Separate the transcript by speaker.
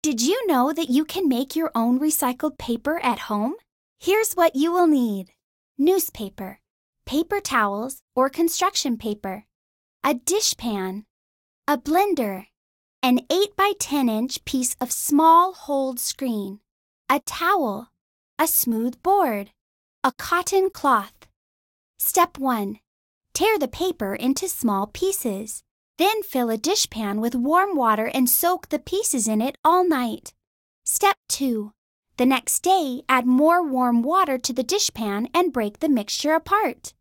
Speaker 1: Did you know that you can make your own recycled paper at home? Here's what you will need: newspaper, paper towels or construction paper, a dishpan, a blender, an 8 by 10-inch piece of small hold screen, a towel, a smooth board, a cotton cloth. Step 1. Tear the paper into small pieces. Then fill a dishpan with warm water and soak the pieces in it all night. Step 2. The next day, add more warm water to the dishpan and break the mixture apart.